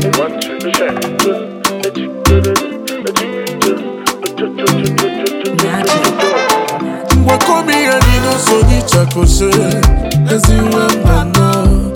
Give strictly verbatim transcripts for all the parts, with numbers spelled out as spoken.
Wakomi and no so ni chakose. As you remember now,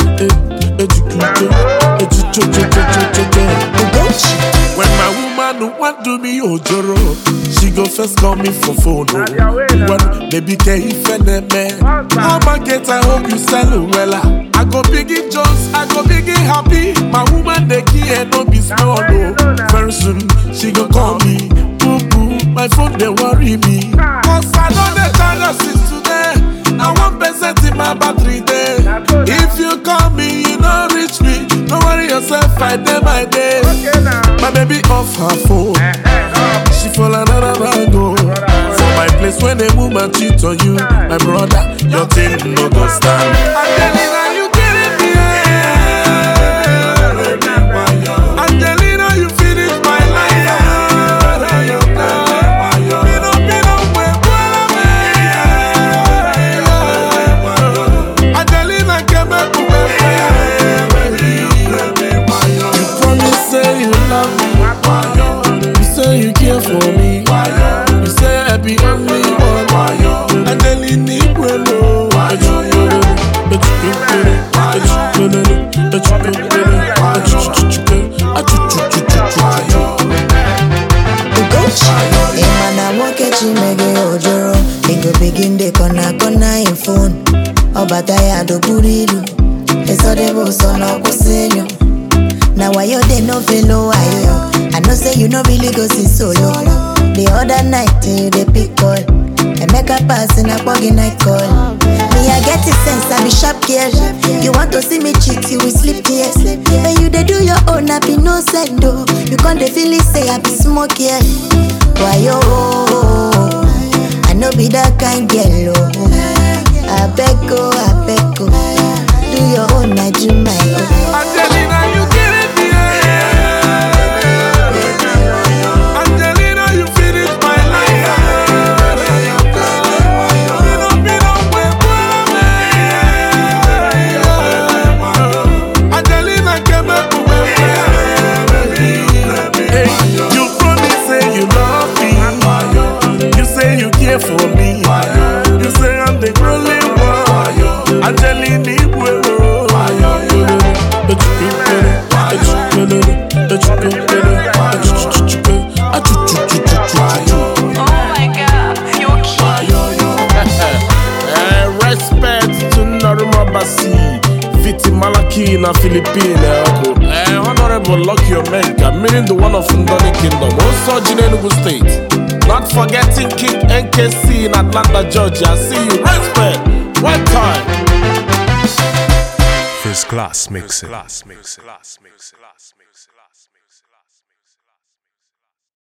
when my woman want to me ojoro, she go first call me for phone. When baby can ifene me, how market I hope you sell well. I go biggie Jones, I go biggie happy. My woman the key and no be small. Very soon she go call me. Boo boo, my phone they worry me. Cause I know the charger since today. I want percent in my battery day. If you call me, you don't reach me. Don't worry yourself, I day by day. My baby off her phone. She fall another go. For my place when they move and cheat on you, my brother, your thing no go stand. Angelina, you getting me? Angelina, you finish my life. For me, you say I be only one. Angelina, bueno. Imana mokechi mege ojoro. Bingo begin de kona kona in phone. Obataya do burilu. Eso debo sono kusenyo. Now why you dey no fellow ayo? I know say you no really go see solo. The other night you dey pick call. I make a pass in a buggy night call. Me I get the sense, I be sharp girl. You want to see me cheat, you will sleep here. When you dey do your own, I be no sendo. You can't dey feel it, say I be smoke here. Why yo? I know be that kind girl. I beg go, I beg go. Do your own, I do my own. Angelina, you get it, Angelina, you finish my life. Angelina, came up to me. Hey, you promise say you love me. You say you care for me. You say I'm the only one. Angelina, bueno. Oh my God, you're cute. Respect to Naruma Basi, Viti Malaki na Philippine. Eh, Honorable Lucky Omenka, meaning the one of Ndoni Kingdom, also Enugu State. Not forgetting King N K C in Atlanta, Georgia. See you. Respect. One time. First class mixing. First class mixing.